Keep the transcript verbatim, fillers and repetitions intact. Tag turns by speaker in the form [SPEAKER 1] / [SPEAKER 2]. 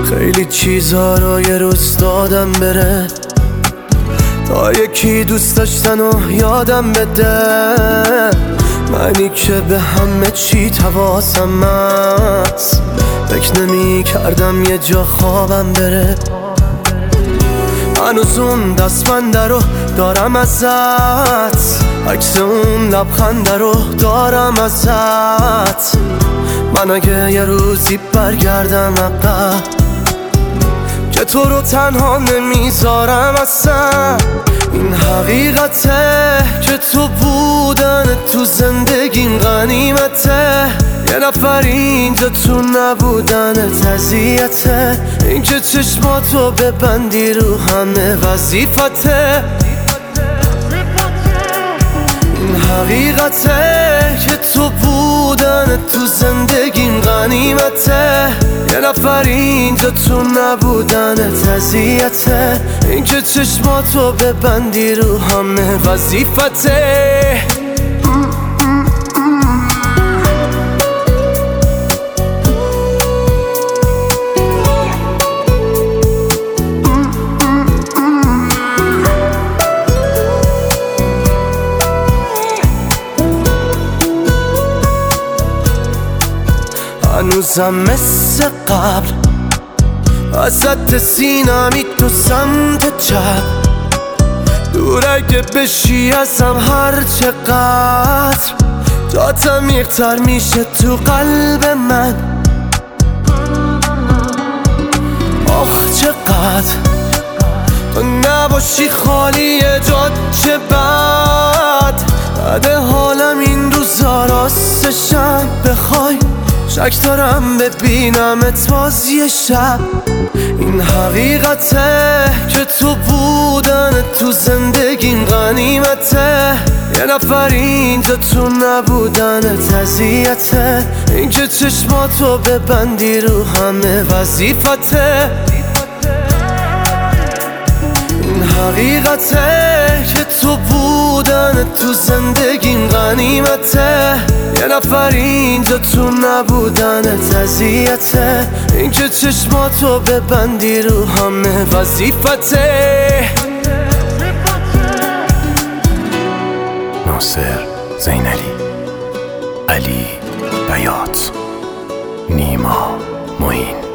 [SPEAKER 1] خیلی چیزا رو یه روز دادم بره تا یکی دوست داشتن و یادم بده. منی که به همه چی حواسم هست، فکر نمی کردم یه جا خوابم بره. هنوز اون دستبنده رو دارم ازت، عکس اون لبخنده رو دارم ازت. من اگه یه روزی برگردم عقب که تو رو تنها نمیذارم اصلا. این حقیقته که تو بودن تو زندگیم غنیمته. یه نفر اینجا تو نبودنت اذیته. این که چشماتو ببندی رو همه وظیفته. این حقیقته که تو بودن تو زندگیم غنیمته. یه نفر اینجا تو نبودنت اذیته. این که چشماتو ببندی رو همه وظیفته. هنوزم مثل قبل وسط سینمی تو سمت چپ. دور اگه بشی ازم هر چقدر، جات عمیق‌تر میشه تو قلب من. آخ چقدر تو نباشی خالی جات، چه بد بده حالم این روزا راستشم. بخوای شک دارم ببینمت باز یه شب. این حقیقته که تو بودن تو زندگیم غنیمته. یه نفر اینجا تو نبودنت اذیته. این که چشماتو ببندی رو همه وظیفته. این حقیقته که تو بودن تو زندگیم غنیمته. یه نفر اینجا تو نبودنت اذیته. این که چشماتو ببندی رو همه وظیفته.
[SPEAKER 2] ناصر زینلی، علی بیات، نیما معین.